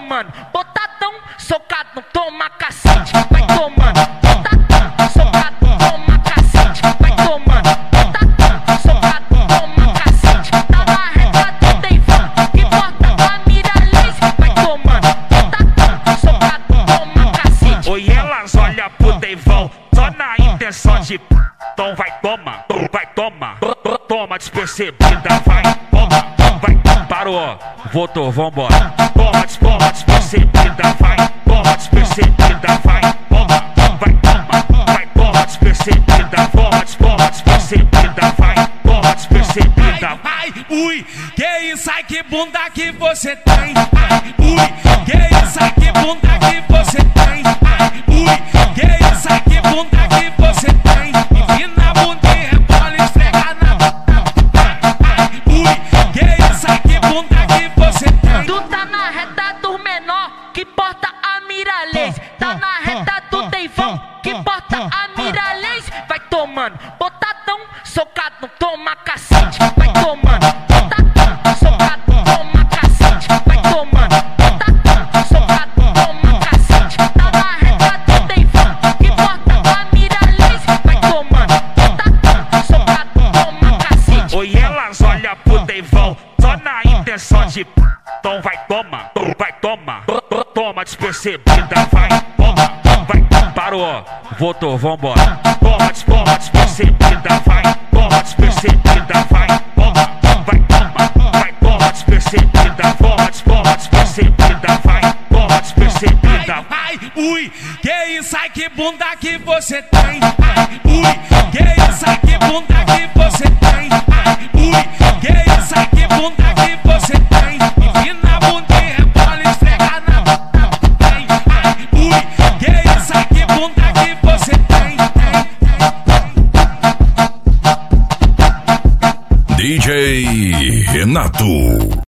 tomando. Botadão, socado, toma cacete. Vai tomando. Botadão, socado, toma cacete. Vai tomando. Botadão, socado, toma cacete. Tá na reta do Deivão, que porta a mira laser. Vai tomando. Botadão, socado, toma cacete. Oi, elas olham pro Deivão só na intenção de então vai toma, vai toma, toma despercebida, vai toma, vai, parou, voltou, vambora. Toma despercebida, vai, toma despercebida, vai, toma, vai, toma despercebida, toma despercebida, vai, toma despercebida. Ai, ui, que isso, ai que bunda que você tem. Ai, ui, que isso, ai que bunda que você tem. Ai, ui, que isso, ai que bunda que você tem. Empina a bunda e rebola, esfrega na ai, ui, que isso, ai que bunda que você tem. Tu tá na reta do menor, que porta a mira laser. Tá na reta do Deivão, que porta a mira laser. Vai tomando, botadão, socado, toma cacete. Vai tomando, botadão, socado, toma cacete. Vai tomando, botadão, socado, toma cacete. Tá na reta do Deivão, que porta a mira laser. Vai tomando, botadão, socado, toma cacete. Oi, elas olham pro Deivão só na intenção de então vai toma, vai toma, toma despercebida, vai toma, vai, parou, voltou, vambora. Toma despercebida, vai, toma despercebida, vai toma despercebida, toma despercebida, vai, toma despercebida. Ai, ui, que isso, ai que bunda que você tem. Ai, ui, que isso, ai que bunda que você tem. Ai, ui, que isso, ai que bunda que você tem. Empina a bunda e rebola, esfrega na ai, ui, que isso, ai que bunda que você tem. DJ Renato.